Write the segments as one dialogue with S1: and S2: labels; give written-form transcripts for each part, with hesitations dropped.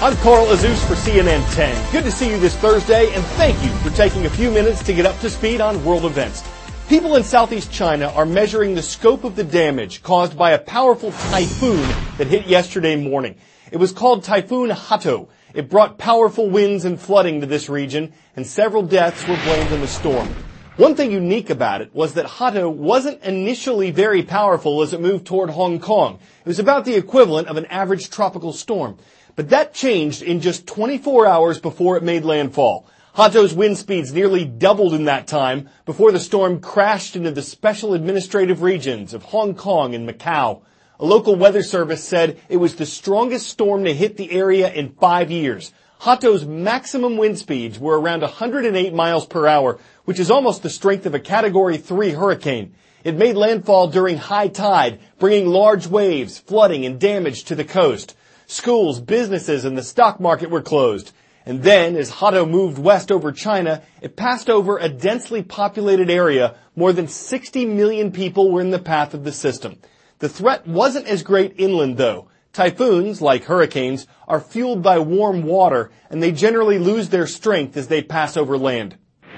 S1: I'm Carl Azus for CNN 10. Good to see you this Thursday, and thank you for taking a few minutes to get up to speed on world events. People in Southeast China are measuring the scope of the damage caused by a powerful typhoon that hit yesterday morning. It was called Typhoon Hato. It brought powerful winds and flooding to this region, and several deaths were blamed on the storm. One thing unique about it was that Hato wasn't initially very powerful as it moved toward Hong Kong. It was about the equivalent of an average tropical storm. But that changed in just 24 hours before it made landfall. Hato's wind speeds nearly doubled in that time before the storm crashed into the special administrative regions of Hong Kong and Macau. A local weather service said it was the strongest storm to hit the area in 5 years. Hato's maximum wind speeds were around 108 miles per hour, which is almost the strength of a Category 3 hurricane. It made landfall during high tide, bringing large waves, flooding, and damage to the coast. Schools, businesses, and the stock market were closed. And then, as Hato moved west over China, it passed over a densely populated area. More than 60 million people were in the path of the system. The threat wasn't as great inland, though. Typhoons, like hurricanes, are fueled by warm water, and they generally lose their strength as they pass over land.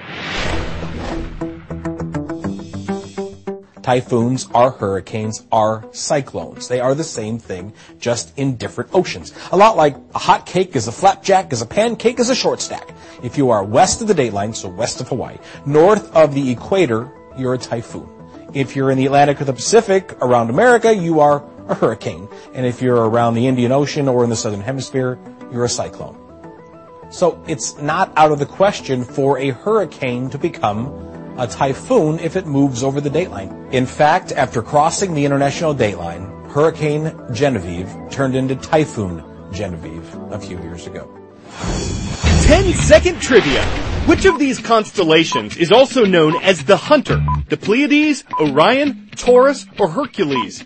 S2: Typhoons are hurricanes, are cyclones. They are the same thing, just in different oceans. A lot like a hot cake is a flapjack, is a pancake, is a short stack. If you are west of the dateline, so west of Hawaii, north of the equator, you're a typhoon. If you're in the Atlantic or the Pacific, around America, you are a hurricane. And if you're around the Indian Ocean or in the southern hemisphere, you're a cyclone. So it's not out of the question for a hurricane to become a typhoon if it moves over the dateline. In fact, after crossing the international dateline, Hurricane Genevieve turned into Typhoon Genevieve a few years ago.
S1: 10-second trivia. Which of these constellations is also known as the Hunter? The Pleiades, Orion, Taurus, or Hercules?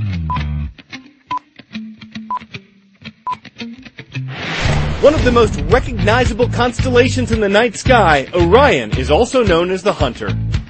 S1: One of the most recognizable constellations in the night sky, Orion, is also known as the Hunter.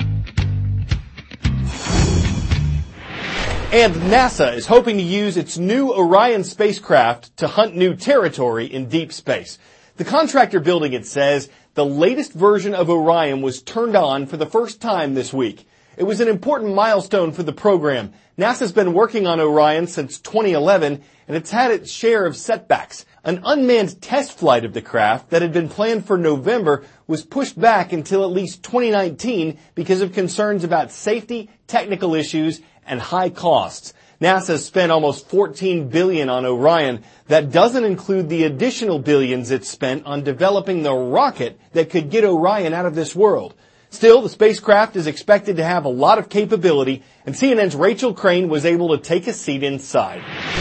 S1: And NASA is hoping to use its new Orion spacecraft to hunt new territory in deep space. The contractor building it says the latest version of Orion was turned on for the first time this week. It was an important milestone for the program. NASA's been working on Orion since 2011, and it's had its share of setbacks. An unmanned test flight of the craft that had been planned for November was pushed back until at least 2019 because of concerns about safety, technical issues, and high costs. NASA spent almost $14 billion on Orion. That doesn't include the additional billions it spent on developing the rocket that could get Orion out of this world. Still, the spacecraft is expected to have a lot of capability, and CNN's Rachel Crane was able to take a seat inside.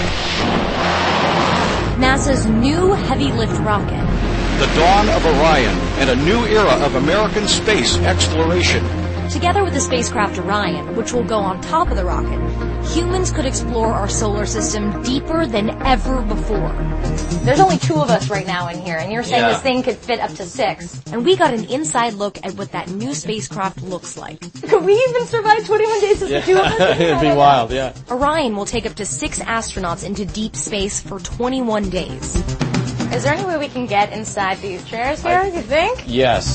S3: NASA's new heavy-lift rocket.
S4: The dawn of Orion and a new era of American space exploration.
S3: Together with the spacecraft Orion, which will go on top of the rocket, humans could explore our solar system deeper than ever before.
S5: There's only 2 of us right now in here, and you're saying this thing could fit up to 6.
S3: And we got an inside look at what that new spacecraft looks like.
S5: Could we even survive 21 days as the 2 of us?
S2: It'd be wild, yeah.
S3: Orion will take up to 6 astronauts into deep space for 21 days.
S5: Is there any way we can get inside these chairs here, you think?
S2: Yes.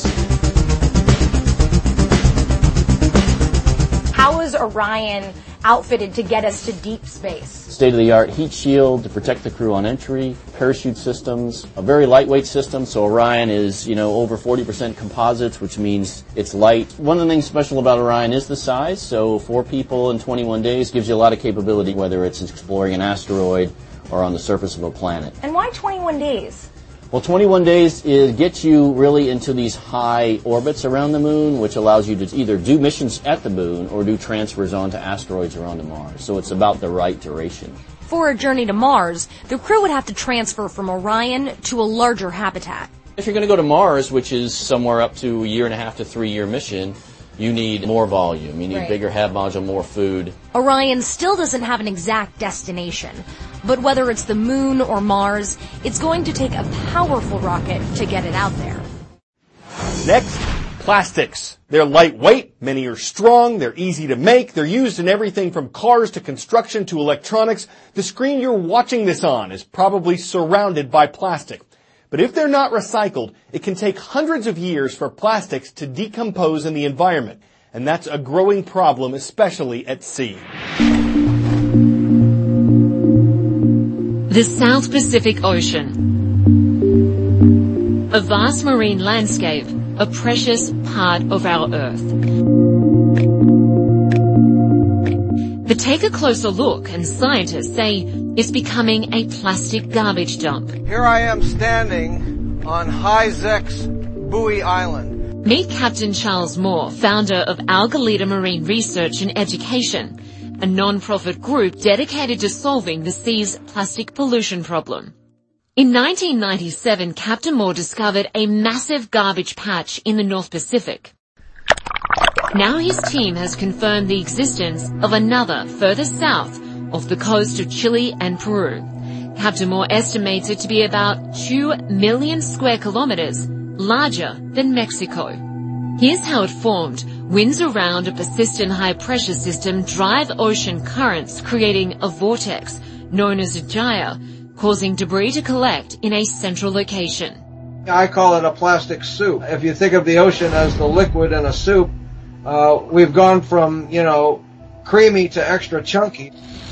S5: How is Orion outfitted to get us to deep space?
S6: State-of-the-art heat shield to protect the crew on entry, parachute systems, a very lightweight system. So Orion is, over 40% composites, which means it's light. One of the things special about Orion is the size. So 4 people in 21 days gives you a lot of capability, whether it's exploring an asteroid or on the surface of a planet.
S5: And why 21 days?
S6: Well, 21 days gets you really into these high orbits around the moon, which allows you to either do missions at the moon or do transfers onto asteroids or onto Mars. So it's about the right duration.
S3: For a journey to Mars, the crew would have to transfer from Orion to a larger habitat.
S6: If you're going to go to Mars, which is somewhere up to a 1.5 to 3 year mission, you need more volume. You need bigger HAB module, more food.
S3: Orion still doesn't have an exact destination. But whether it's the moon or Mars, it's going to take a powerful rocket to get it out there.
S1: Next, plastics. They're lightweight, many are strong, they're easy to make, they're used in everything from cars to construction to electronics. The screen you're watching this on is probably surrounded by plastic. But if they're not recycled, it can take hundreds of years for plastics to decompose in the environment. And that's a growing problem, especially at sea.
S7: The South Pacific Ocean. A vast marine landscape, a precious part of our Earth. But take a closer look, and scientists say it's becoming a plastic garbage dump.
S8: Here I am standing on Hi-Zex Buoy Island.
S7: Meet Captain Charles Moore, founder of Algalita Marine Research and Education, a non-profit group dedicated to solving the sea's plastic pollution problem. In 1997, Captain Moore discovered a massive garbage patch in the North Pacific. Now his team has confirmed the existence of another further south off the coast of Chile and Peru. Captain Moore estimates it to be about 2 million square kilometers, larger than Mexico. Here's how it formed. Winds around a persistent high-pressure system drive ocean currents, creating a vortex known as a gyre, causing debris to collect in a central location.
S8: I call it a plastic soup. If you think of the ocean as the liquid in a soup, we've gone from, creamy to extra chunky.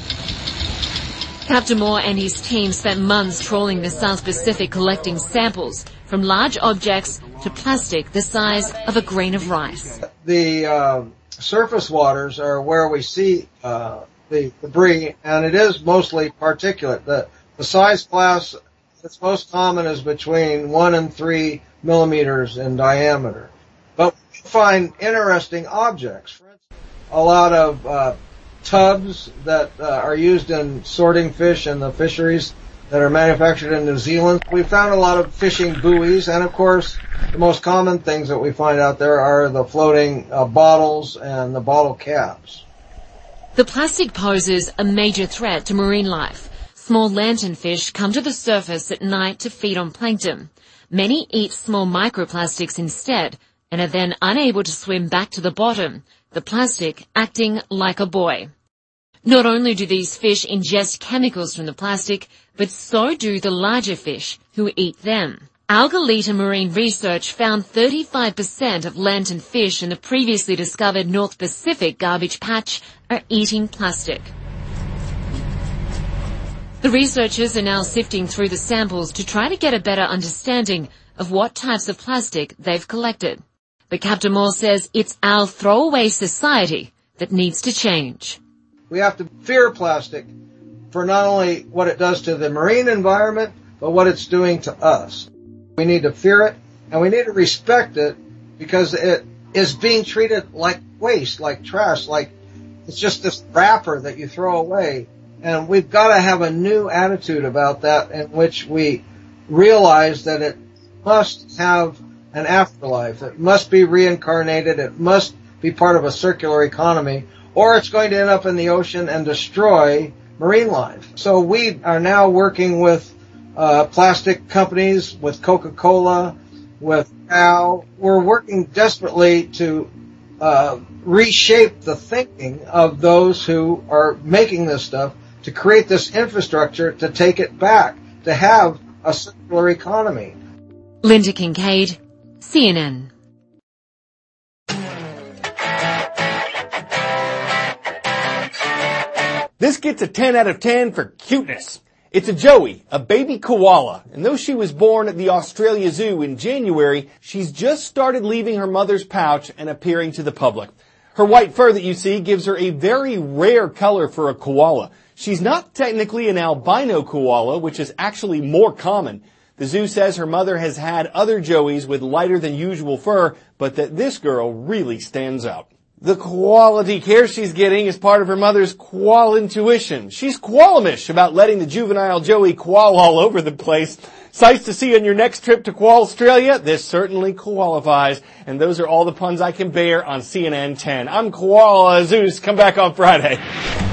S7: Captain Moore and his team spent months trawling the South Pacific collecting samples from large objects to plastic the size of a grain of rice.
S8: The surface waters are where we see the debris, and it is mostly particulate. The size class that's most common is between 1 and 3 millimeters in diameter. But we find interesting objects. For instance, a lot of tubs that are used in sorting fish in the fisheries that are manufactured in New Zealand. We found a lot of fishing buoys, and of course, the most common things that we find out there are the floating bottles and the bottle caps.
S7: The plastic poses a major threat to marine life. Small lanternfish come to the surface at night to feed on plankton. Many eat small microplastics instead and are then unable to swim back to the bottom, the plastic acting like a buoy. Not only do these fish ingest chemicals from the plastic, but so do the larger fish who eat them. Algalita Marine Research found 35% of lanternfish in the previously discovered North Pacific garbage patch are eating plastic. The researchers are now sifting through the samples to try to get a better understanding of what types of plastic they've collected. But Captain Moore says it's our throwaway society that needs to change.
S8: We have to fear plastic for not only what it does to the marine environment, but what it's doing to us. We need to fear it, and we need to respect it because it is being treated like waste, like trash, like it's just this wrapper that you throw away. And we've got to have a new attitude about that in which we realize that it must have an afterlife. It must be reincarnated. It must be part of a circular economy, or it's going to end up in the ocean and destroy marine life. So we are now working with plastic companies, with Coca-Cola, with Dow. We're working desperately to reshape the thinking of those who are making this stuff, to create this infrastructure to take it back, to have a circular economy.
S7: Linda Kincaid, CNN.
S1: This gets a 10 out of 10 for cuteness. It's a Joey, a baby koala, and though she was born at the Australia Zoo in January, she's just started leaving her mother's pouch and appearing to the public. Her white fur that you see gives her a very rare color for a koala. She's not technically an albino koala, which is actually more common. The zoo says her mother has had other Joeys with lighter than usual fur, but that this girl really stands out. The quality care she's getting is part of her mother's koala intuition. She's koalamish about letting the juvenile Joey koala all over the place. Sights to see on your next trip to Koala Australia? This certainly qualifies. And those are all the puns I can bear on CNN 10. I'm Koala Zeus. Come back on Friday.